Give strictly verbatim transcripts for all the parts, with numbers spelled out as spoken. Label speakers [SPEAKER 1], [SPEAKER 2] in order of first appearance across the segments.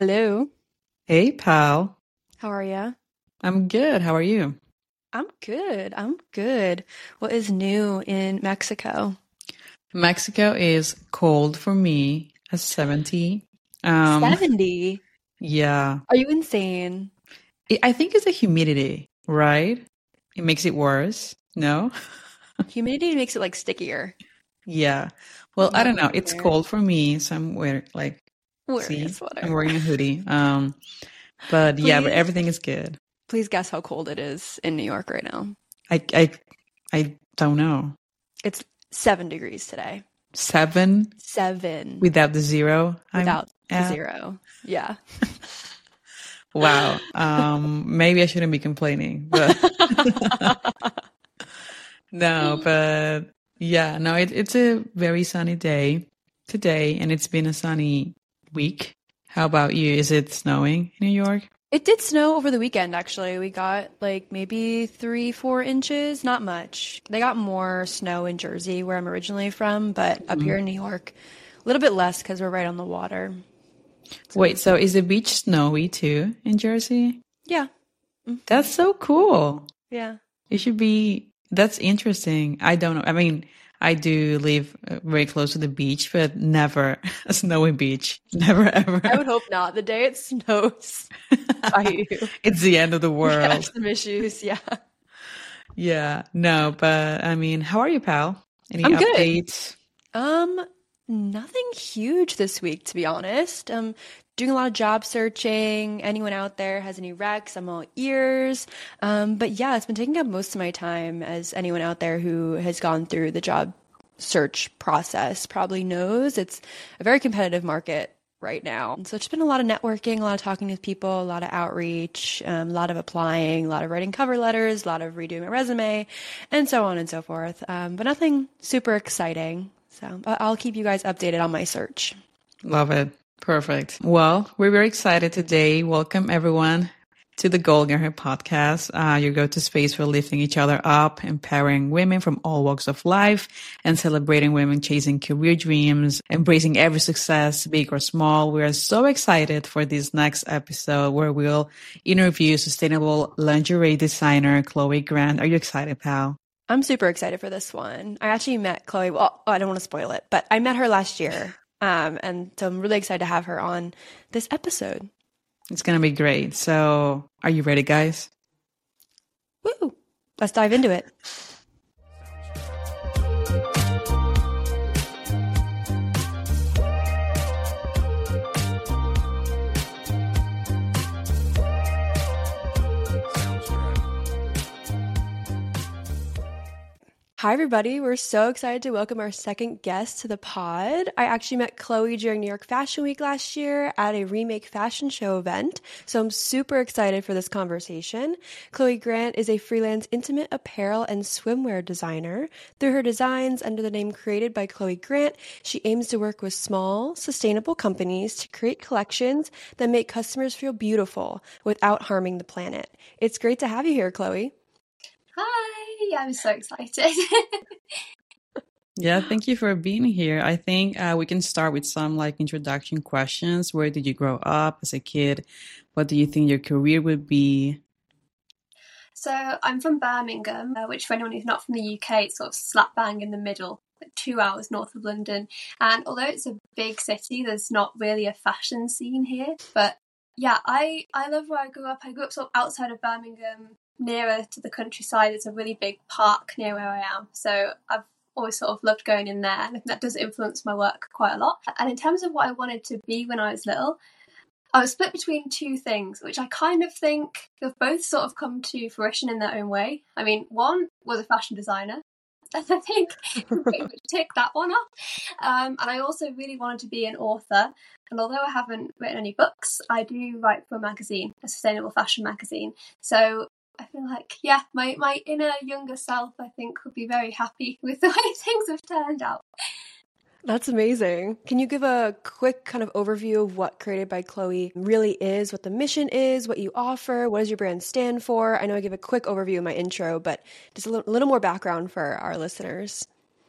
[SPEAKER 1] Hello.
[SPEAKER 2] Hey, pal.
[SPEAKER 1] How are ya?
[SPEAKER 2] I'm good. How are you?
[SPEAKER 1] I'm good. I'm good. What is new in Mexico?
[SPEAKER 2] Mexico is cold for me at seventy. Um,
[SPEAKER 1] seventy.
[SPEAKER 2] yeah.
[SPEAKER 1] Are you insane?
[SPEAKER 2] I I think it's the humidity, right? It makes it worse. No?
[SPEAKER 1] Humidity makes it like stickier.
[SPEAKER 2] Yeah. Well, I
[SPEAKER 1] Not
[SPEAKER 2] don't know. It's
[SPEAKER 1] fair.
[SPEAKER 2] cold for me, so I'm wearing like,
[SPEAKER 1] Wearing a
[SPEAKER 2] see, I'm
[SPEAKER 1] sweater.
[SPEAKER 2] wearing a hoodie. Um, but yeah, but
[SPEAKER 1] Please,
[SPEAKER 2] everything is good.
[SPEAKER 1] please guess how cold it is in New York right now.
[SPEAKER 2] I I I don't know.
[SPEAKER 1] It's seven degrees today.
[SPEAKER 2] Seven
[SPEAKER 1] Seven
[SPEAKER 2] without the zero I'm
[SPEAKER 1] without the
[SPEAKER 2] at.
[SPEAKER 1] zero. Yeah.
[SPEAKER 2] Wow. Um, maybe I shouldn't be complaining, but no, but yeah, no, it, it's a very sunny day today, and it's been a sunny week. How about you? Is it snowing in New York?
[SPEAKER 1] It did snow over the weekend, actually. We got like maybe three, four inches, not much. They got more snow in Jersey, where I'm originally from, but up
[SPEAKER 2] Mm.
[SPEAKER 1] here in New York, a little bit less because we're right on the water.
[SPEAKER 2] Wait,
[SPEAKER 1] So,
[SPEAKER 2] so is the beach snowy too in Jersey?
[SPEAKER 1] yeah. Mm,
[SPEAKER 2] That's so cool.
[SPEAKER 1] yeah.
[SPEAKER 2] It should be, that's interesting. I don't know. I mean, I do live uh, very close to the beach, but never a snowy beach. Never
[SPEAKER 1] I
[SPEAKER 2] ever.
[SPEAKER 1] would hope not. The day it snows by you,
[SPEAKER 2] It's the end of the
[SPEAKER 1] we have
[SPEAKER 2] world.
[SPEAKER 1] some issues. Yeah.
[SPEAKER 2] Yeah, no, but I mean, how are you, pal? Any
[SPEAKER 1] I'm good.
[SPEAKER 2] updates?
[SPEAKER 1] Um, Nothing huge this week, to be honest. Um, doing a lot of job searching. Anyone out there has any recs? I'm all ears. Um, but yeah, it's been taking up most of my time, as anyone out there who has gone through the job search process probably knows. It's a very competitive market right now. So it's been a lot of networking, a lot of talking with people, a lot of outreach, um, a lot of applying, a lot of writing cover letters, a lot of redoing my resume, and so on and so forth. Um, but nothing super exciting. So but I'll keep you guys updated on my search.
[SPEAKER 2] Love it. Perfect. Well, we're very excited today. Welcome everyone to the Golden Hair Podcast, uh, your go-to space for lifting each other up, empowering women from all walks of life, and celebrating women chasing career dreams, embracing every success, big or small. We are so excited for this next episode where we'll interview sustainable lingerie designer Chloe Grant. Are you excited, pal?
[SPEAKER 1] I'm super excited for this one. I actually met Chloe. Well, I don't want to spoil it, but I met her last year. Um, and so I'm really excited to have her on this episode.
[SPEAKER 2] It's going to be great. So, are you ready, guys?
[SPEAKER 1] Woo! Let's dive into it. Hi, everybody. We're so excited to welcome our second guest to the pod. I actually met Chloe during New York Fashion Week last year at a Remake Fashion Show event, so I'm super excited for this conversation. Chloe Grant is a freelance intimate apparel and swimwear designer. Through her designs under the name Created by Chloe Grant, she aims to work with small, sustainable companies to create collections that make customers feel beautiful without harming the planet. It's great to have you here, Chloe.
[SPEAKER 3] Hi, I'm so excited.
[SPEAKER 2] Yeah, thank you for being here. I think uh, we can start with some like introduction questions. Where did you grow up as a kid? What do you think your career would be?
[SPEAKER 3] So I'm from Birmingham, uh, which for anyone who's not from the U K, it's sort of slap bang in the middle, like two hours north of London. And although it's a big city, there's not really a fashion scene here. But yeah, I, I love where I grew up. I grew up sort of outside of Birmingham, nearer to the countryside. There's a really big park near where I am. So I've always sort of loved going in there, and I think that does influence my work quite a lot. And in terms of what I wanted to be when I was little, I was split between two things, which I kind of think have both sort of come to fruition in their own way. I mean, one was a fashion designer, and I think you can pretty much tick that one off. Um, and I also really wanted to be an author. And although I haven't written any books, I do write for a magazine, a sustainable fashion magazine. So I feel like, yeah, my, my inner younger self, I think, would be very happy with the way things have turned out.
[SPEAKER 1] That's amazing. Can you give a quick kind of overview of what Created by Chloe really is, what the mission is, what you offer, what does your brand stand for? I know I give a quick overview in my intro, but just a little, little more background for our listeners.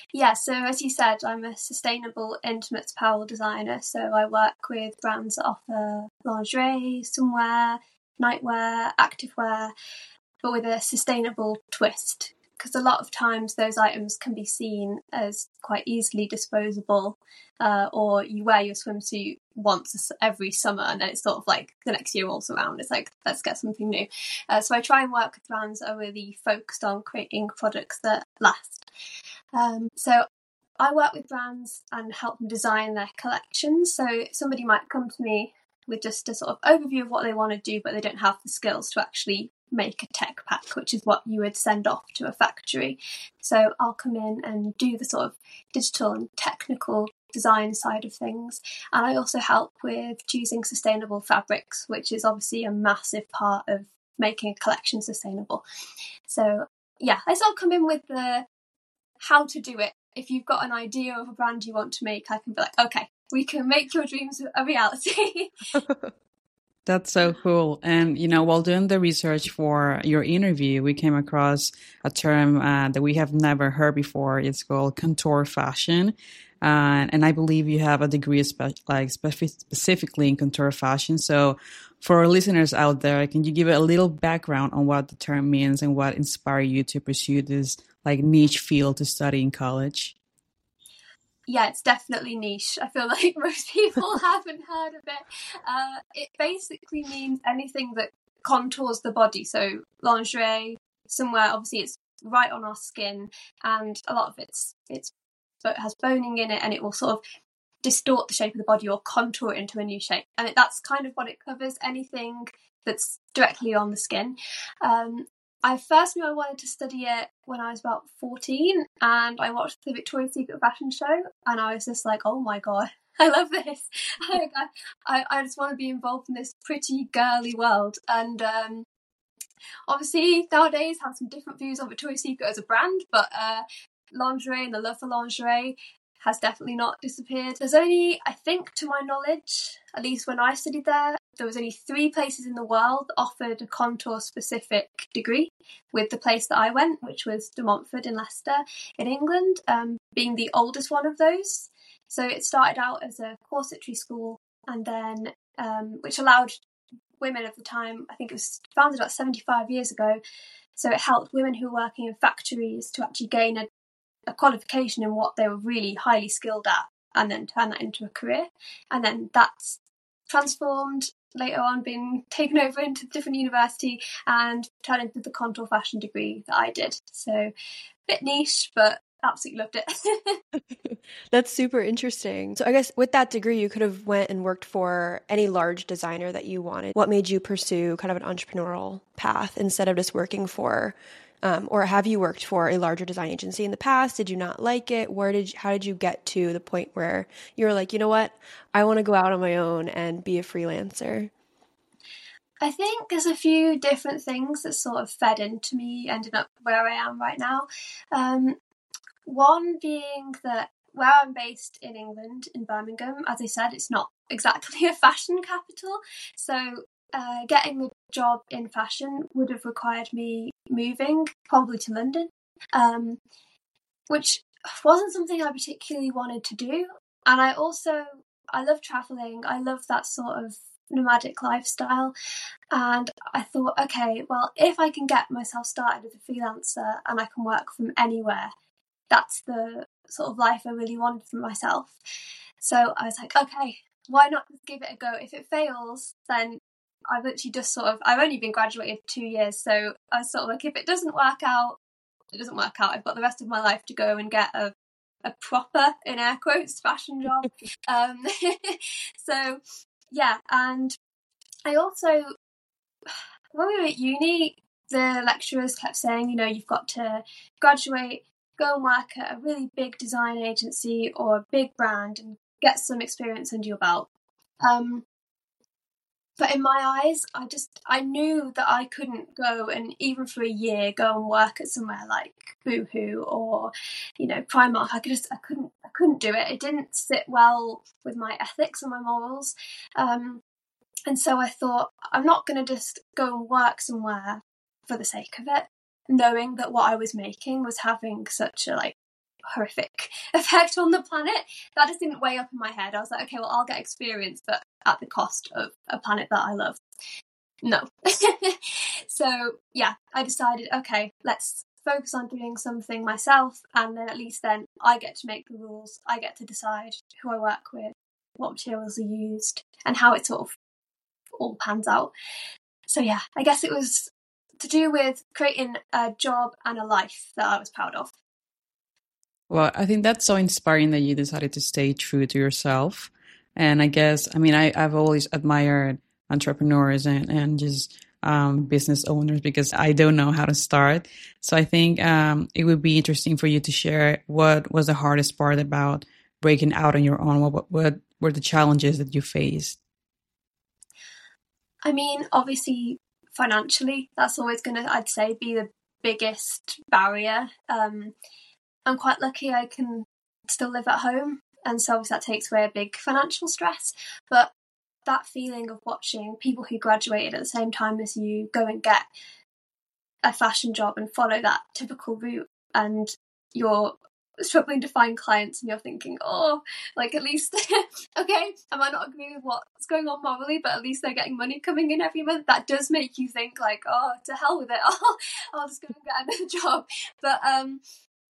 [SPEAKER 3] Yeah, so as you said, I'm a sustainable intimates apparel designer. So I work with brands that offer lingerie, swimwear, nightwear, activewear, but with a sustainable twist. Because a lot of times those items can be seen as quite easily disposable, uh, or you wear your swimsuit once every summer and then it's sort of like the next year rolls around. It's like, let's get something new. Uh, so I try and work with brands that are really focused on creating products that last. Um, so I work with brands and help them design their collections. So somebody might come to me with just a sort of overview of what they want to do, but they don't have the skills to actually make a tech pack, which is what you would send off to a factory. So I'll come in and do the sort of digital and technical design side of things. And I also help with choosing sustainable fabrics, which is obviously a massive part of making a collection sustainable. So yeah, I sort of come in with the how to do it. If you've got an idea of a brand you want to make, I can be like, okay, we can make your dreams a reality.
[SPEAKER 2] That's so cool. And, you know, while doing the research for your interview, we came across a term uh, that we have never heard before. It's called contour fashion. Uh, and I believe you have a degree spe- like spe- specifically in contour fashion. So for our listeners out there, can you give a little background on what the term means and what inspired you to pursue this like niche field to study in college?
[SPEAKER 3] Yeah, it's definitely niche. I feel like most people haven't heard of it. Uh, it basically means anything that contours the body. So lingerie, somewhere obviously it's right on our skin, and a lot of it's it's it has boning in it, and it will sort of distort the shape of the body or contour it into a new shape. And it, that's kind of what it covers. Anything that's directly on the skin. Um, I first knew I wanted to study it when I was about fourteen, and I watched the Victoria's Secret fashion show, and I was just like, oh my god, I love this. I, I, I just want to be involved in this pretty girly world. And um, obviously nowadays I have some different views on Victoria's Secret as a brand, but uh, lingerie and the love for lingerie has definitely not disappeared. There's only, I think, to my knowledge, at least when I studied there, there was only three places in the world that offered a contour-specific degree, with the place that I went, which was De Montfort in Leicester in England, um, being the oldest one of those. So it started out as a corsetry school, and then um, which allowed women of the time, I think it was founded about seventy-five years ago, so it helped women who were working in factories to actually gain a a qualification in what they were really highly skilled at, and then turn that into a career. And then that's transformed later on, been taken over into a different university and turned into the contour fashion degree that I did. So a bit niche, but absolutely loved it.
[SPEAKER 1] That's super interesting. So I guess with that degree, you could have went and worked for any large designer that you wanted. What made you pursue kind of an entrepreneurial path instead of just working for Um, or have you worked for a larger design agency in the past? Did you not like it? Where did you, how did you get to the point where you were like, you know what, I want to go out on my own and be a freelancer?
[SPEAKER 3] I think there's a few different things that sort of fed into me ending up where I am right now. Um, one being that where I'm based in England, in Birmingham, as I said, it's not exactly a fashion capital. So uh, getting a job in fashion would have required me moving, probably to London, um, which wasn't something I particularly wanted to do. And I also, I love travelling. I love that sort of nomadic lifestyle. And I thought, okay, well, if I can get myself started as a freelancer and I can work from anywhere, that's the sort of life I really wanted for myself. So I was like, okay, why not just give it a go? If it fails, then I've literally just sort of, I've only been graduated two years. So I was sort of like, if it doesn't work out, it doesn't work out. I've got the rest of my life to go and get a, a proper, in air quotes, fashion job. um, so yeah, and I also, when we were at uni, the lecturers kept saying, you know, you've got to graduate, go and work at a really big design agency or a big brand and get some experience under your belt. Um, but in my eyes, I just, I knew that I couldn't go and even for a year go and work at somewhere like Boohoo or, you know, Primark. I could just, I couldn't, I couldn't do it. It didn't sit well with my ethics and my morals. Um, and so I thought, I'm not going to just go and work somewhere for the sake of it, knowing that what I was making was having such a like horrific effect on the planet. That just didn't weigh up in my head. I was like, okay, well, I'll get experience, but at the cost of a planet that I love. No. So yeah, I decided, okay, let's focus on doing something myself, and then at least then I get to make the rules. I get to decide who I work with, what materials are used, and how it sort of all pans out. So yeah, I guess it was to do with creating a job and a life that I was proud of.
[SPEAKER 2] Well, I think that's so inspiring that you decided to stay true to yourself. And I guess, I mean, I, I've always admired entrepreneurs and, and just um, business owners because I don't know how to start. So I think um, it would be interesting for you to share what was the hardest part about breaking out on your own. What, what were the challenges that you faced?
[SPEAKER 3] I mean, obviously, financially, that's always going to, I'd say, be the biggest barrier. Um, I'm quite lucky I can still live at home, and so obviously that takes away a big financial stress. But that feeling of watching people who graduated at the same time as you go and get a fashion job and follow that typical route, and you're struggling to find clients and you're thinking, oh, like at least, okay, I might not agree with what's going on morally, but at least they're getting money coming in every month. That does make you think like, oh, to hell with it. I'll, I'll just go and get another job. But um,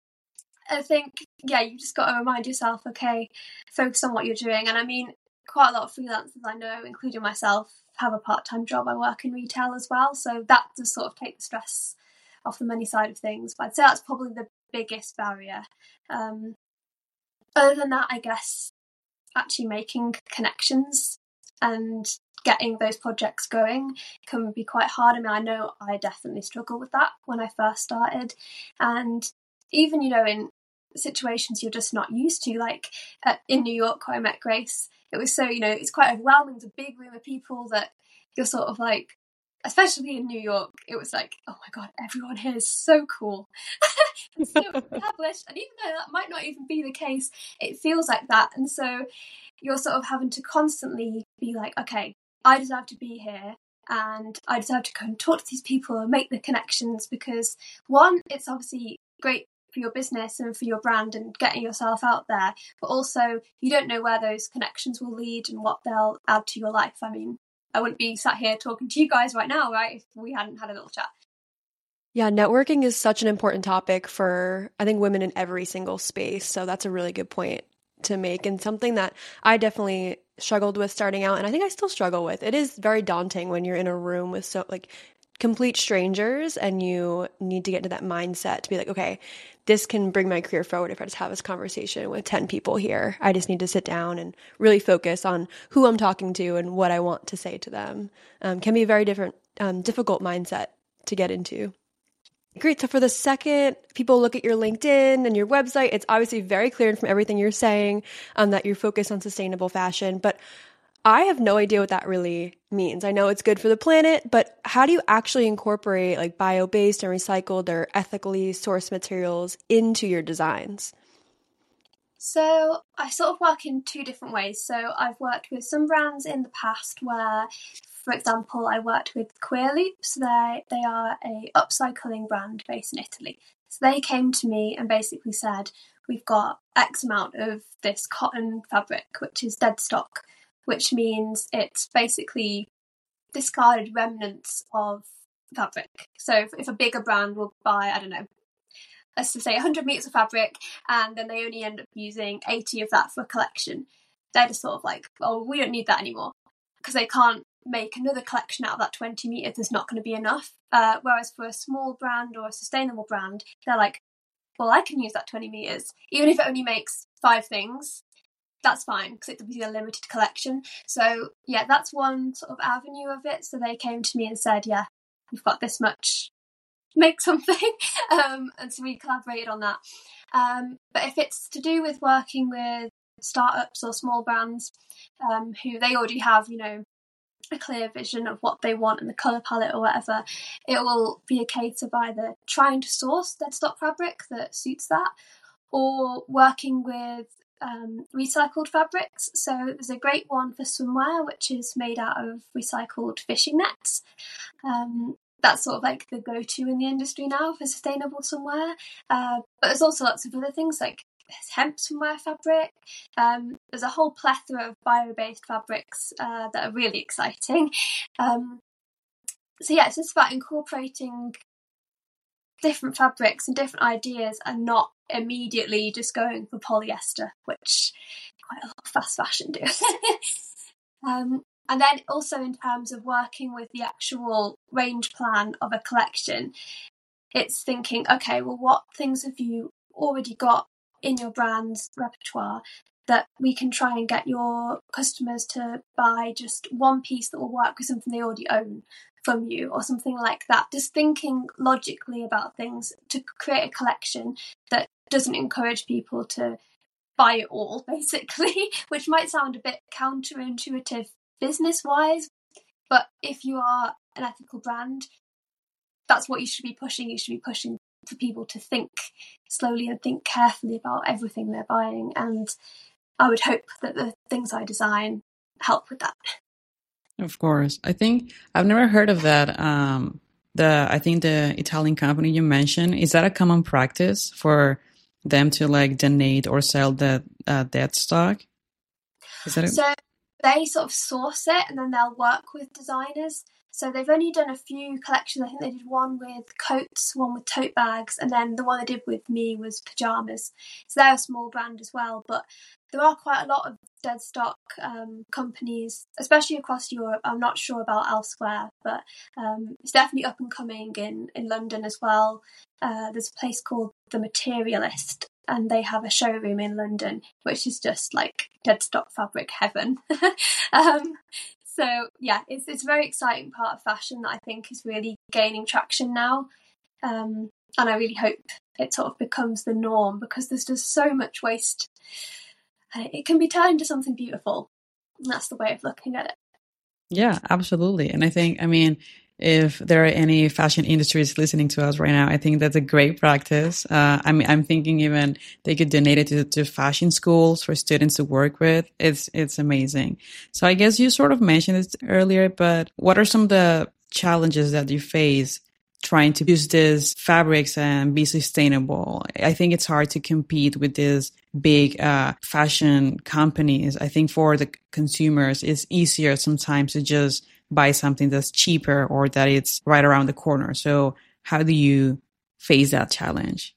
[SPEAKER 3] I think, yeah, you just got to remind yourself, okay, focus on what you're doing. And I mean, quite a lot of freelancers I know, including myself, have a part-time job. I work in retail as well. So that does sort of take the stress off the money side of things. But I'd say that's probably the biggest barrier. Um, other than that, I guess actually making connections and getting those projects going can be quite hard. I mean, I know I definitely struggled with that when I first started. And even, you know, in situations you're just not used to, like uh, in New York where I met Grace, it was so, you know, it's quite overwhelming. It's a big room of people that you're sort of like, especially in New York, it was like, oh my God, everyone here is so cool. And so established. And even though that might not even be the case, it feels like that. And so you're sort of having to constantly be like, okay, I deserve to be here. And I deserve to go and talk to these people and make the connections, because one, it's obviously great for your business and for your brand and getting yourself out there, but also you don't know where those connections will lead and what they'll add to your life. I mean, I wouldn't be sat here talking to you guys right now, right, if we hadn't had a little chat.
[SPEAKER 1] Yeah, networking is such an important topic for, I think, women in every single space. So that's a really good point to make, and something that I definitely struggled with starting out, and I think I still struggle with. It is very daunting when you're in a room with so like complete strangers and you need to get into that mindset to be like, okay, this can bring my career forward if I just have this conversation with ten people here. I just need to sit down and really focus on who I'm talking to and what I want to say to them. Um, can be a very different, um, difficult mindset to get into. Great. So for the second people look at your LinkedIn and your website, it's obviously very clear from everything you're saying um, that you're focused on sustainable fashion. But I have no idea what that really means. I know it's good for the planet, but how do you actually incorporate like bio-based and recycled or ethically sourced materials into your designs?
[SPEAKER 3] So I sort of work in two different ways. So I've worked with some brands in the past where, for example, I worked with Queer Loops. They they are a upcycling brand based in Italy. So they came to me and basically said, we've got X amount of this cotton fabric, which is dead stock, which means it's basically discarded remnants of fabric. So if, if a bigger brand will buy, I don't know, let's just say one hundred meters of fabric, and then they only end up using eighty of that for a collection, they're just sort of like, oh, we don't need that anymore, because they can't make another collection out of that twenty meters. There's not going to be enough. Uh, whereas for a small brand or a sustainable brand, they're like, well, I can use that twenty meters, even if it only makes five things. That's fine, because it'll be a limited collection. So yeah, that's one sort of avenue of it. So they came to me and said, yeah, we've got this much, make something. Um, and so we collaborated on that. Um, but if it's to do with working with startups or small brands um, who they already have, you know, a clear vision of what they want and the colour palette or whatever, it will be a case of either trying to source dead stock fabric that suits that, or working with um, recycled fabrics. So there's a great one for swimwear, which is made out of recycled fishing nets. Um, that's sort of like the go-to in the industry now for sustainable swimwear. Uh, but there's also lots of other things like hemp swimwear fabric. Um, there's a whole plethora of bio-based fabrics uh, that are really exciting. Um, so yeah, it's just about incorporating different fabrics and different ideas and not immediately just going for polyester, which quite a lot of fast fashion do. um, and then also in terms of working with the actual range plan of a collection, it's thinking, okay, well, what things have you already got in your brand's repertoire that we can try and get your customers to buy just one piece that will work with something they already own from you, or something like that. Just thinking logically about things to create a collection that doesn't encourage people to buy it all, basically, which might sound a bit counterintuitive business-wise, but if you are an ethical brand, that's what you should be pushing. You should be pushing for people to think slowly and think carefully about everything they're buying, and I would hope that the things I design help with that.
[SPEAKER 2] Of course. I think I've never heard of that. Um, the I think the Italian company you mentioned, is that a common practice for them to like donate or sell the uh, dead stock? Is that a-
[SPEAKER 3] so they sort of source it and then they'll work with designers. So they've only done a few collections. I think they did one with coats, one with tote bags, and then the one they did with me was pyjamas. So they're a small brand as well, but there are quite a lot of dead stock um, companies, especially across Europe. I'm not sure about elsewhere, but um, it's definitely up and coming in, in London as well. Uh, there's a place called The Materialist, and they have a showroom in London, which is just like dead stock fabric heaven. um, so yeah, it's it's a very exciting part of fashion that I think is really gaining traction now. Um, and I really hope it sort of becomes the norm, because there's just so much waste. And it can be turned into something beautiful. And that's the way of looking at it.
[SPEAKER 2] Yeah, absolutely. And I think, I mean, if there are any fashion industries listening to us right now, I think that's a great practice. Uh, I mean, I'm thinking even they could donate it to, to fashion schools for students to work with. It's it's amazing. So I guess you sort of mentioned it earlier, but what are some of the challenges that you face trying to use these fabrics and be sustainable? I think it's hard to compete with these big uh, fashion companies. I think for the consumers, it's easier sometimes to just buy something that's cheaper or that it's right around the corner. So how do you face that challenge?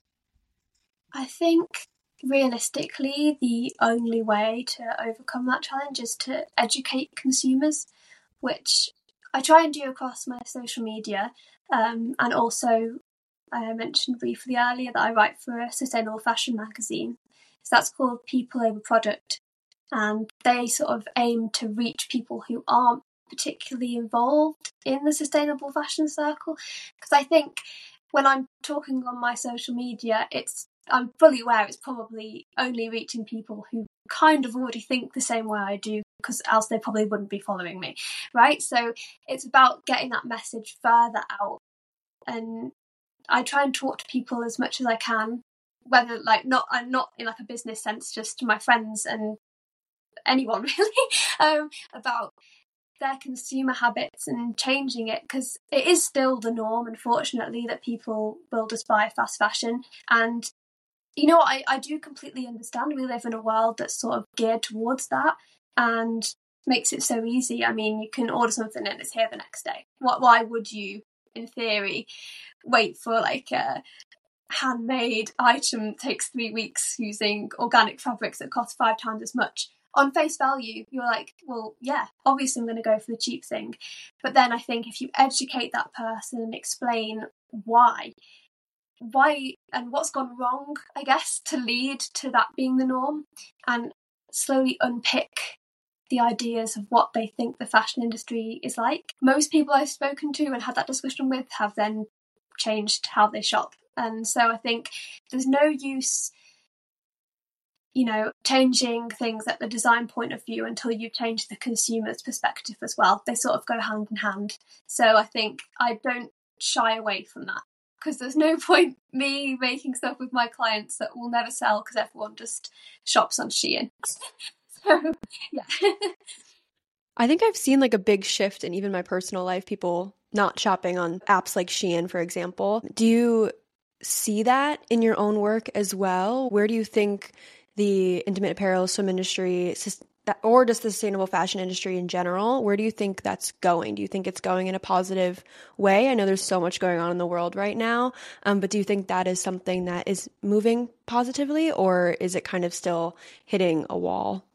[SPEAKER 3] I think realistically, the only way to overcome that challenge is to educate consumers, which I try and do across my social media. Um, and also, I mentioned briefly earlier that I write for a sustainable fashion magazine. So that's called People Over Product. And they sort of aim to reach people who aren't particularly involved in the sustainable fashion circle. Because I think when I'm talking on my social media, it's I'm fully aware it's probably only reaching people who kind of already think the same way I do, because else they probably wouldn't be following me, right? So it's about getting that message further out. And I try and talk to people as much as I can, whether like not I'm not in like a business sense, just to my friends and anyone really, um, about their consumer habits and changing it, because it is still the norm, unfortunately, that people will just buy fast fashion. And you know what, I, I do completely understand. We live in a world that's sort of geared towards that and makes it so easy. I mean, you can order something and it's here the next day. What? Why would you, in theory, wait for like a handmade item that takes three weeks using organic fabrics that cost five times as much? On face value, you're like, well, yeah, obviously I'm going to go for the cheap thing. But then I think if you educate that person and explain why, why and what's gone wrong, I guess, to lead to that being the norm, and slowly unpick the ideas of what they think the fashion industry is like. Most people I've spoken to and had that discussion with have then changed how they shop. And so I think there's no use, you know, changing things at the design point of view until you change the consumer's perspective as well. They sort of go hand in hand. So I think I don't shy away from that, because there's no point me making stuff with my clients that will never sell because everyone just shops on Shein. So, yeah.
[SPEAKER 1] I think I've seen like a big shift in even my personal life, people not shopping on apps like Shein, for example. Do you see that in your own work as well? Where do you think the intimate apparel, swim industry, or just the sustainable fashion industry in general, where do you think that's going? Do you think it's going in a positive way? I know there's so much going on in the world right now, um, but do you think that is something that is moving positively, or is it kind of still hitting a wall?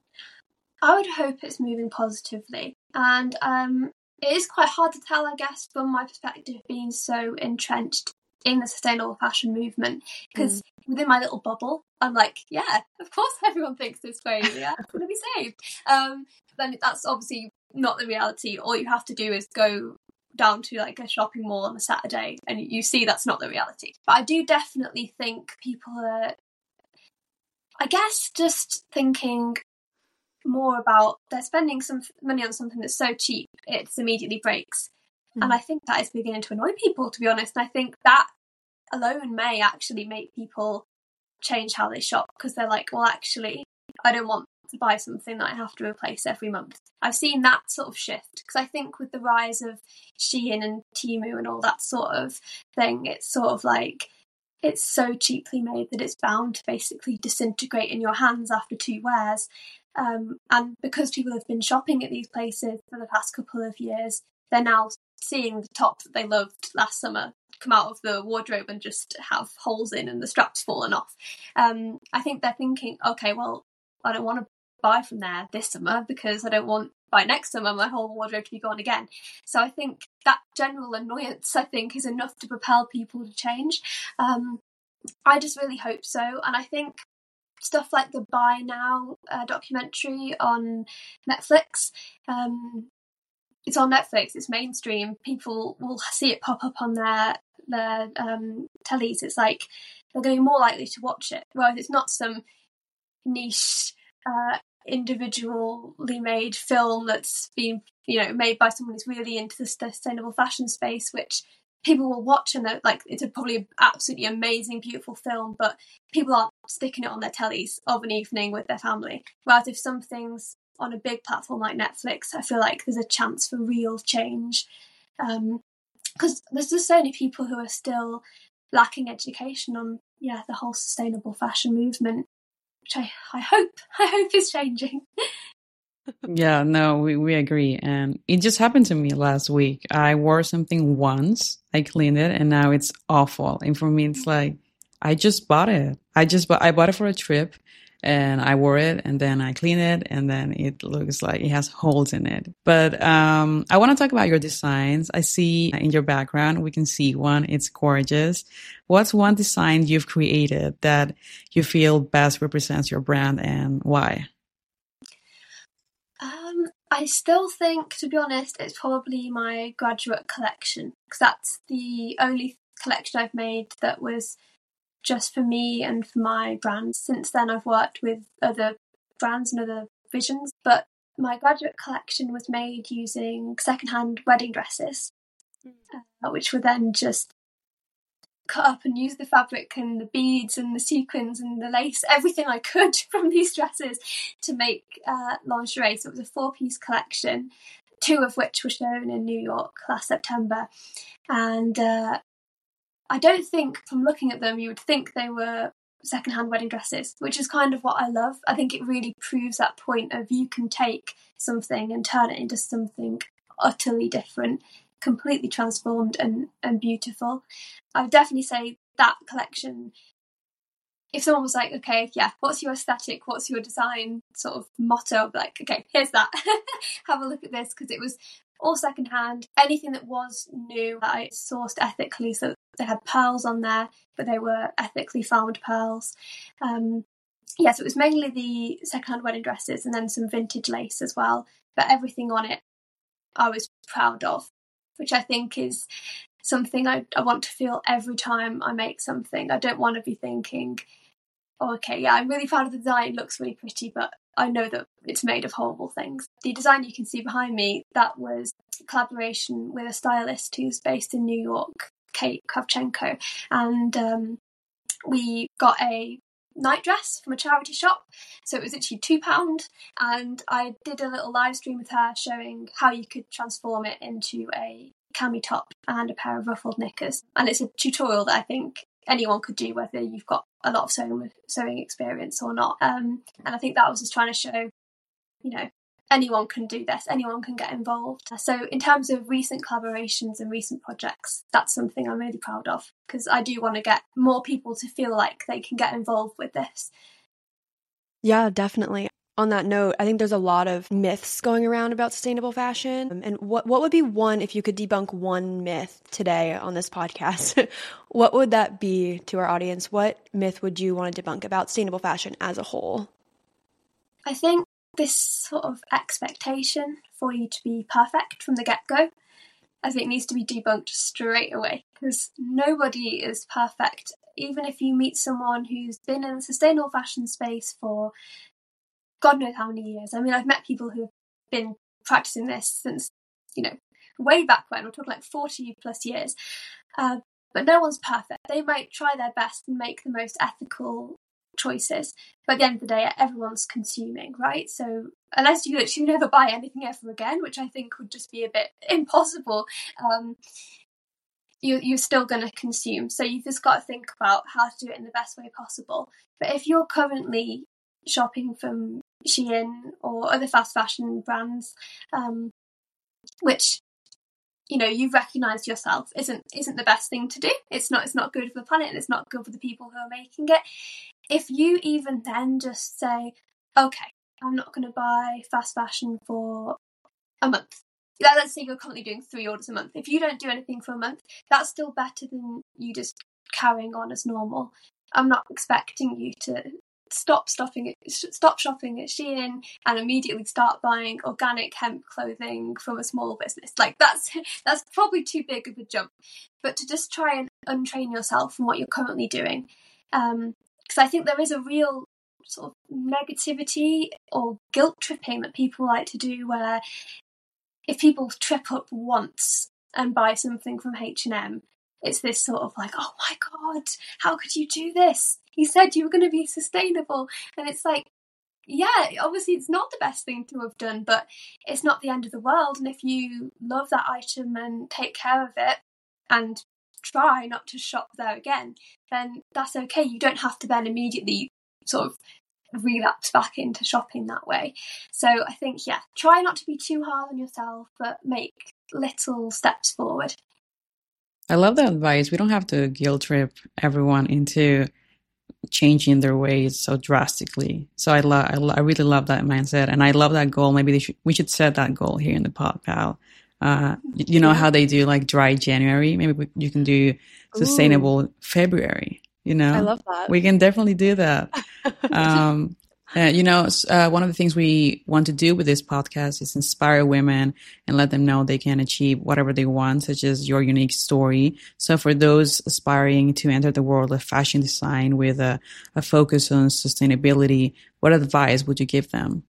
[SPEAKER 3] I would hope it's moving positively. And um, it is quite hard to tell, I guess, from my perspective, being so entrenched in the sustainable fashion movement, because mm. within my little bubble, I'm like, yeah, of course everyone thinks this crazy. I'm going to be saved. Um, then that's obviously not the reality. All you have to do is go down to like a shopping mall on a Saturday and you see that's not the reality. But I do definitely think people are, I guess, just thinking more about, they're spending some money on something that's so cheap it immediately breaks. Mm. And I think that is beginning to annoy people, to be honest. And I think that alone may actually make people change how they shop, because they're like, well, actually, I don't want to buy something that I have to replace every month. I've seen that sort of shift, because I think with the rise of Shein and Temu and all that sort of thing, it's sort of like, it's so cheaply made that it's bound to basically disintegrate in your hands after two wears. Um, and because people have been shopping at these places for the past couple of years, they're now seeing the top that they loved last summer come out of the wardrobe and just have holes in and the straps fallen off. Um, I think they're thinking, okay, well, I don't want to buy from there this summer because I don't want by next summer my whole wardrobe to be gone again. So I think that general annoyance, I think, is enough to propel people to change. Um, I just really hope so. And I think stuff like the Buy Now uh, documentary on Netflix, um, it's on Netflix, it's mainstream, people will see it pop up on their their um, tellies. It's like they're going to be more likely to watch it, whereas it's not some niche uh, individually made film that's been, you know, made by someone who's really into the sustainable fashion space, which people will watch and they're like, it's a probably an absolutely amazing, beautiful film, but people aren't sticking it on their tellies of an evening with their family. Whereas if something's on a big platform like Netflix, I feel like there's a chance for real change. Um, because there's just so many people who are still lacking education on, yeah, the whole sustainable fashion movement, which I, I hope, I hope is changing.
[SPEAKER 2] Yeah, no, we, we agree. And it just happened to me last week. I wore something once, I cleaned it, and now it's awful. And for me, it's like, I just bought it. I just bought, I bought it for a trip and I wore it and then I cleaned it and then it looks like it has holes in it. But um, I want to talk about your designs. I see in your background, we can see one. It's gorgeous. What's one design you've created that you feel best represents your brand and why?
[SPEAKER 3] Um, I still think, to be honest, it's probably my graduate collection, because that's the only collection I've made that was just for me and for my brand. Since then, I've worked with other brands and other visions, but my graduate collection was made using secondhand wedding dresses, uh, which were then just cut up and use the fabric and the beads and the sequins and the lace, everything I could from these dresses to make uh, lingerie. So it was a four-piece collection, two of which were shown in New York last September. And uh, I don't think, from looking at them, you would think they were secondhand wedding dresses, which is kind of what I love. I think it really proves that point of you can take something and turn it into something utterly different, completely transformed and, and beautiful. I would definitely say that collection, if someone was like, okay, yeah, what's your aesthetic, what's your design sort of motto, I'd be like, okay, here's that. Have a look at this, because it was all secondhand. Anything that was new, I sourced ethically, so they had pearls on there, but they were ethically found pearls. Um, yeah, so it was mainly the secondhand wedding dresses and then some vintage lace as well, but everything on it I was proud of, which I think is something I, I want to feel every time I make something. I don't want to be thinking, oh, okay, yeah, I'm really proud of the design, it looks really pretty, but I know that it's made of horrible things. The design you can see behind me, that was a collaboration with a stylist who's based in New York, Kate Kravchenko, and um, we got a night dress from a charity shop, so it was actually two pound, and I did a little live stream with her showing how you could transform it into a cami top and a pair of ruffled knickers. And it's a tutorial that I think anyone could do, whether you've got a lot of sewing sewing experience or not. Um, and I think that was just trying to show, you know, anyone can do this, anyone can get involved. So in terms of recent collaborations and recent projects, that's something I'm really proud of, because I do want to get more people to feel like they can get involved with this.
[SPEAKER 1] Yeah, definitely. On that note, I think there's a lot of myths going around about sustainable fashion. And what what would be one, if you could debunk one myth today on this podcast, what would that be to our audience? What myth would you want to debunk about sustainable fashion as a whole?
[SPEAKER 3] I think this sort of expectation for you to be perfect from the get-go, I think needs to be debunked straight away, because nobody is perfect. Even if you meet someone who's been in the sustainable fashion space for God knows how many years. I mean, I've met people who've been practicing this since, you know, way back when. We're talking like forty plus years. Uh, but no one's perfect. They might try their best and make the most ethical choices. But at the end of the day, everyone's consuming, right? So unless you literally never buy anything ever again, which I think would just be a bit impossible, um, you, you're still going to consume. So you've just got to think about how to do it in the best way possible. But if you're currently shopping from Shein or other fast fashion brands, um, which, you know, you've recognised yourself isn't isn't the best thing to do. It's not it's not good for the planet, and it's not good for the people who are making it. If you even then just say, okay, I'm not going to buy fast fashion for a month. Let's say you're currently doing three orders a month. If you don't do anything for a month, that's still better than you just carrying on as normal. I'm not expecting you to stop stuffing stop shopping at Shein and immediately start buying organic hemp clothing from a small business. Like that's that's probably too big of a jump. But to just try and untrain yourself from what you're currently doing, um, because I think there is a real sort of negativity or guilt tripping that people like to do, where if people trip up once and buy something from H and M, it's this sort of like, oh my God, how could you do this? You said you were going to be sustainable. And it's like, yeah, obviously it's not the best thing to have done, but it's not the end of the world. And if you love that item and take care of it and try not to shop there again, then that's okay. You don't have to then immediately sort of relapse back into shopping that way. So I think, yeah, try not to be too hard on yourself, but make little steps forward.
[SPEAKER 2] I love that advice. We don't have to guilt trip everyone into changing their ways so drastically. So I love, I, lo- I really love that mindset, and I love that goal. Maybe they should, we should set that goal here in the podcast. Uh, you know, yeah, how they do like dry January. Maybe we, you can do sustainable Ooh. February. You know,
[SPEAKER 1] I love that.
[SPEAKER 2] We can definitely do that. um, uh, you know, uh, one of the things we want to do with this podcast is inspire women and let them know they can achieve whatever they want, such as your unique story. So for those aspiring to enter the world of fashion design with a, a focus on sustainability, what advice would you give them?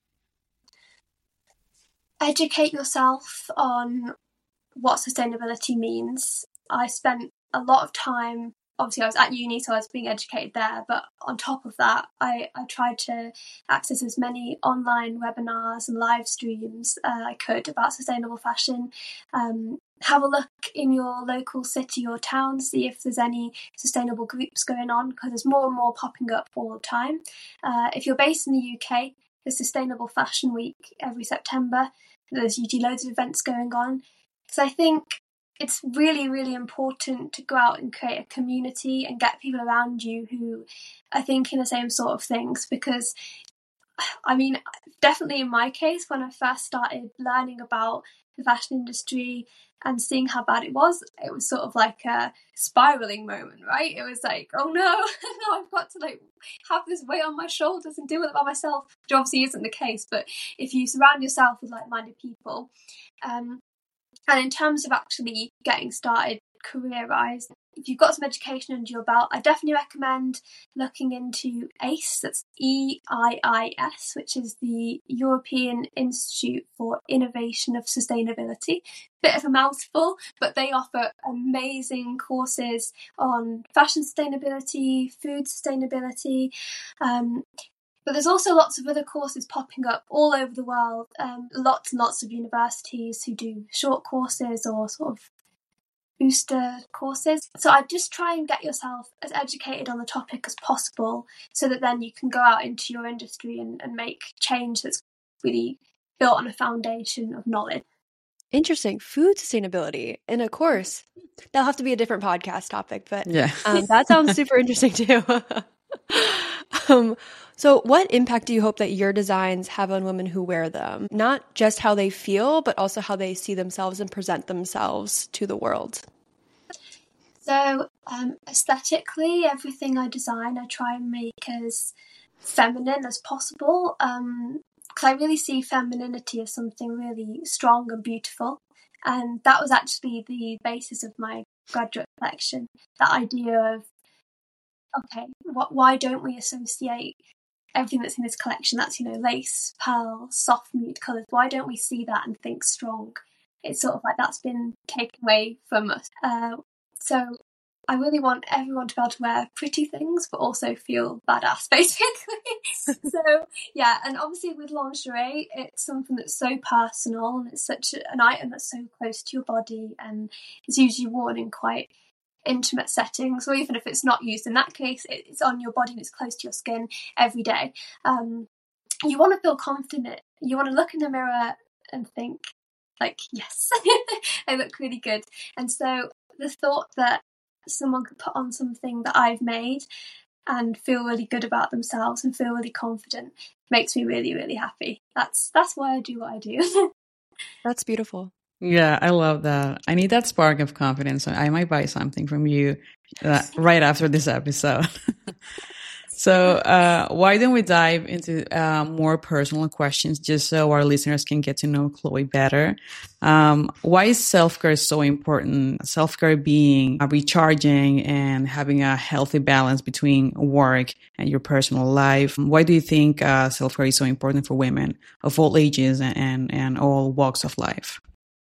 [SPEAKER 3] Educate yourself on what sustainability means. I spent a lot of time, obviously I was at uni, so I was being educated there, but on top of that, I, I tried to access as many online webinars and live streams uh, I could about sustainable fashion. Um, have a look in your local city or town, see if there's any sustainable groups going on, because there's more and more popping up all the time. Uh, if you're based in the U K, there's Sustainable Fashion Week every September. There's usually loads of events going on. So I think it's really, really important to go out and create a community and get people around you who are thinking the same sort of things. Because, I mean, definitely in my case, when I first started learning about the fashion industry and seeing how bad it was, it was sort of like a spiraling moment, right? It was like, oh no, now I've got to like have this weight on my shoulders and deal with it by myself, which obviously isn't the case. But if you surround yourself with like-minded people, um, and in terms of actually getting started career-wise, if you've got some education under your belt, I definitely recommend looking into A C E, that's E I I S, which is the European Institute for Innovation of Sustainability. Bit of a mouthful, but they offer amazing courses on fashion sustainability, food sustainability. Um, But there's also lots of other courses popping up all over the world. Um, lots and lots of universities who do short courses or sort of booster courses. So I'd just try and get yourself as educated on the topic as possible so that then you can go out into your industry and, and make change that's really built on a foundation of knowledge.
[SPEAKER 1] Interesting. Food sustainability in a course. That'll have to be a different podcast topic, but
[SPEAKER 2] Yeah.
[SPEAKER 1] um, that sounds super interesting too. um, so what impact do you hope that your designs have on women who wear them? Not just how they feel, but also how they see themselves and present themselves to the world.
[SPEAKER 3] So um, aesthetically, everything I design, I try and make as feminine as possible. Um, because I really see femininity as something really strong and beautiful. And that was actually the basis of my graduate collection, that idea of, okay, what, why don't we associate everything that's in this collection, that's, you know, lace, pearls, soft nude colours, why don't we see that and think strong? It's sort of like that's been taken away from us. Uh, so I really want everyone to be able to wear pretty things, but also feel badass, basically. So, yeah, and obviously with lingerie, it's something that's so personal and it's such an item that's so close to your body and it's usually worn in quite intimate settings, or even if it's not used in that case, it's on your body and it's close to your skin every day. Um, you want to feel confident. You want to look in the mirror and think, like, yes, I look really good. And so the thought that someone could put on something that I've made and feel really good about themselves and feel really confident makes me really, really happy. That's that's why I do what I do.
[SPEAKER 1] That's beautiful.
[SPEAKER 2] Yeah, I love that. I need that spark of confidence. I might buy something from you uh, right after this episode. So uh, why don't we dive into uh, more personal questions just so our listeners can get to know Chloe better? Um, why is self-care so important? Self-care being uh, recharging and having a healthy balance between work and your personal life. Why do you think uh, self-care is so important for women of all ages and, and, and all walks of life?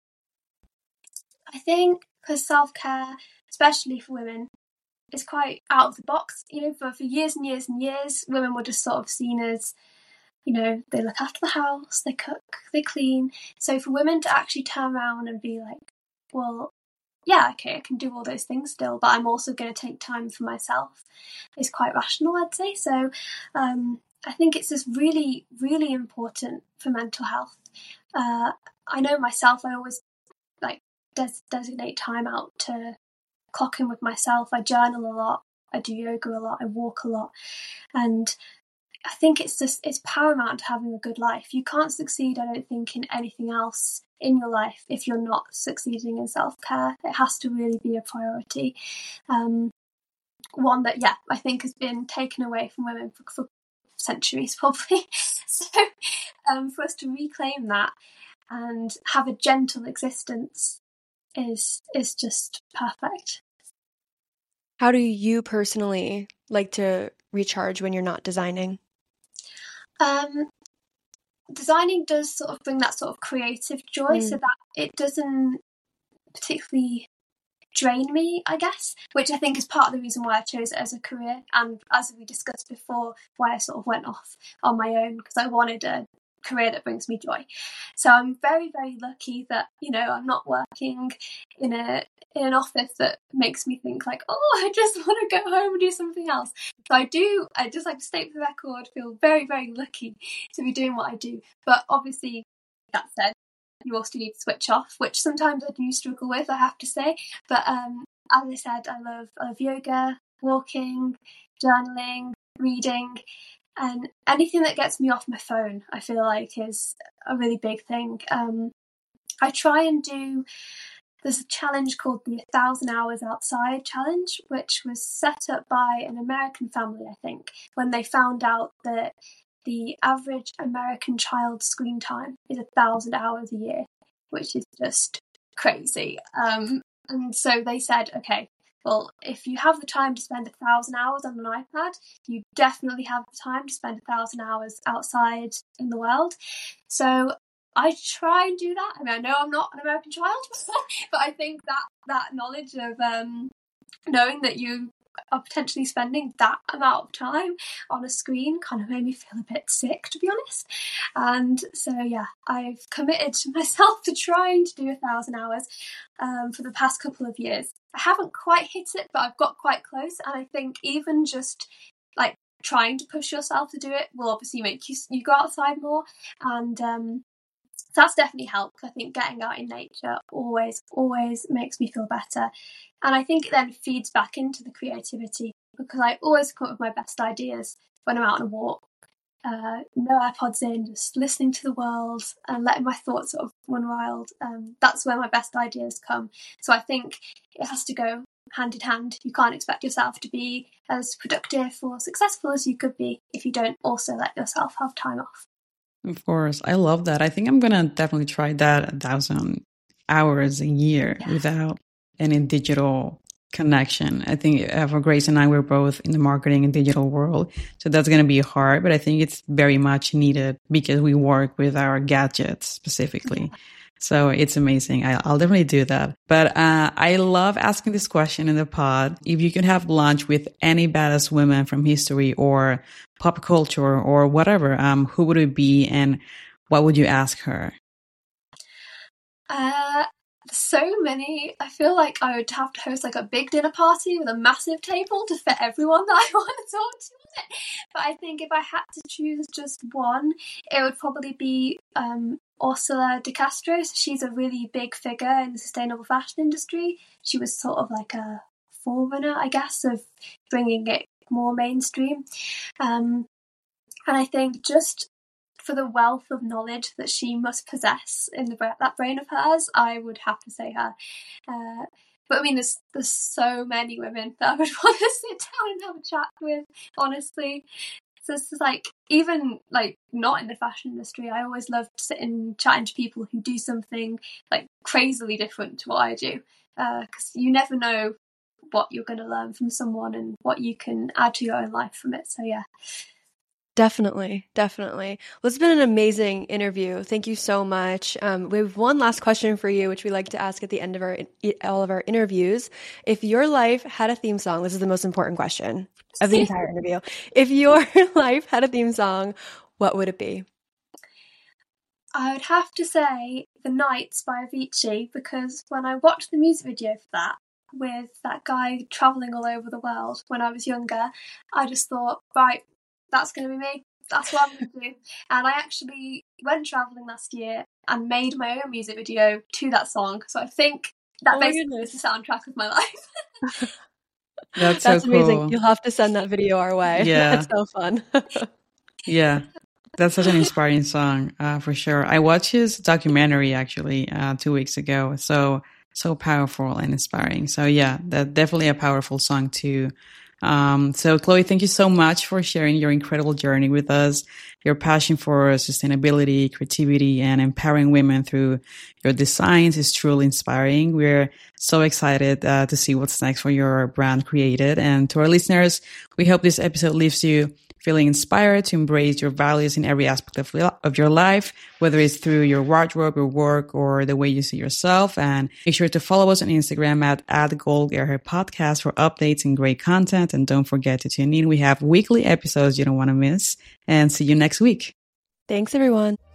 [SPEAKER 3] I think because self-care, especially for women, is quite out of the box. You know, for, for years and years and years, women were just sort of seen as, you know, they look after the house, they cook, they clean. So for women to actually turn around and be like, well, yeah, okay, I can do all those things still, but I'm also going to take time for myself is quite rational, I'd say. So um, I think it's just really, really important for mental health. Uh, I know myself, I always like des- designate time out to clock in with myself. I journal a lot, I do yoga a lot, I walk a lot, and I think it's just it's paramount to having a good life. You can't succeed, I don't think, in anything else in your life if you're not succeeding in self-care. It has to really be a priority, um, one that yeah I think has been taken away from women for, for centuries probably. So um, for us to reclaim that and have a gentle existence is is just perfect.
[SPEAKER 1] How do you personally like to recharge when you're not designing?
[SPEAKER 3] Um, designing does sort of bring that sort of creative joy, mm. so that it doesn't particularly drain me, I guess, which I think is part of the reason why I chose it as a career, and as we discussed before, why I sort of went off on my own, because I wanted a career that brings me joy. So I'm very, very lucky that, you know, I'm not working in a in an office that makes me think like, oh, I just want to go home and do something else. So I do, I just like to state for the record, feel very, very lucky to be doing what I do. But obviously, that said, you also need to switch off, which sometimes I do struggle with, I have to say. But um, as I said, I love, I love yoga, walking, journaling, reading. And anything that gets me off my phone, I feel like is a really big thing. Um, I try and do, there's a challenge called the one thousand Hours Outside Challenge, which was set up by an American family, I think, when they found out that the average American child's screen time is one thousand hours a year, which is just crazy. Um, and so they said, okay, well, if you have the time to spend a thousand hours on an iPad, you definitely have the time to spend a thousand hours outside in the world. So I try and do that. I mean, I know I'm not an American child, but I think that that knowledge of um, knowing that you of potentially spending that amount of time on a screen kind of made me feel a bit sick, to be honest. And so, yeah, I've committed myself to trying to do a thousand hours um, for the past couple of years. I haven't quite hit it, but I've got quite close. And I think even just like trying to push yourself to do it will obviously make you, you go outside more. And um, that's definitely helped. I think getting out in nature always, always makes me feel better. And I think it then feeds back into the creativity, because I always come up with my best ideas when I'm out on a walk. Uh, no AirPods in, just listening to the world and letting my thoughts sort of run wild. Um, that's where my best ideas come. So I think it has to go hand in hand. You can't expect yourself to be as productive or successful as you could be if you don't also let yourself have time off.
[SPEAKER 2] Of course. I love that. I think I'm going to definitely try that a thousand hours a year yeah. without any digital connection. I think uh, for Grace and I, we're both in the marketing and digital world. So that's going to be hard, but I think it's very much needed because we work with our gadgets specifically. Yeah. So it's amazing. I, I'll definitely do that. But uh, I love asking this question in the pod. If you could have lunch with any badass women from history or pop culture or whatever, um, who would it be and what would you ask her?
[SPEAKER 3] Uh, so many. I feel like I would have to host like a big dinner party with a massive table to fit everyone that I want to talk to. But I think if I had to choose just one, it would probably be um, Ursula de Castro. So she's a really big figure in the sustainable fashion industry. She was sort of like a forerunner, I guess, of bringing it more mainstream. Um, and I think just for the wealth of knowledge that she must possess in the that brain of hers, I would have to say her. Uh, but I mean, there's there's so many women that I would want to sit down and have a chat with, honestly. So it's like, even like not in the fashion industry, I always love sitting chatting to people who do something like crazily different to what I do, because uh, you never know what you're going to learn from someone and what you can add to your own life from it. So yeah.
[SPEAKER 1] Definitely, definitely. Well, it's been an amazing interview. Thank you so much. Um, we have one last question for you, which we like to ask at the end of our all of our interviews. If your life had a theme song, this is the most important question of the entire interview. If your life had a theme song, what would it be?
[SPEAKER 3] I would have to say The Nights by Avicii, because when I watched the music video for that, with that guy travelling all over the world when I was younger, I just thought, right, that's going to be me. That's what I'm going to do. And I actually went travelling last year and made my own music video to that song. So I think that oh basically is the soundtrack of my life.
[SPEAKER 2] That's,
[SPEAKER 1] That's
[SPEAKER 2] so
[SPEAKER 1] amazing.
[SPEAKER 2] cool.
[SPEAKER 1] You'll have to send that video our way.
[SPEAKER 2] Yeah.
[SPEAKER 1] That's so fun.
[SPEAKER 2] Yeah. That's such an inspiring song, uh, for sure. I watched his documentary actually uh, two weeks ago. So, so powerful and inspiring. So yeah, that's definitely a powerful song too. Um, so Chloe, thank you so much for sharing your incredible journey with us. Your passion for sustainability, creativity, and empowering women through your designs is truly inspiring. We're so excited uh, to see what's next for your brand Created. And to our listeners, we hope this episode leaves you feeling inspired to embrace your values in every aspect of, of your life, whether it's through your wardrobe, your work, or the way you see yourself. And make sure to follow us on Instagram at, at Gold Get Her Podcast for updates and great content. And don't forget to tune in. We have weekly episodes you don't want to miss. And see you next week.
[SPEAKER 1] Thanks, everyone.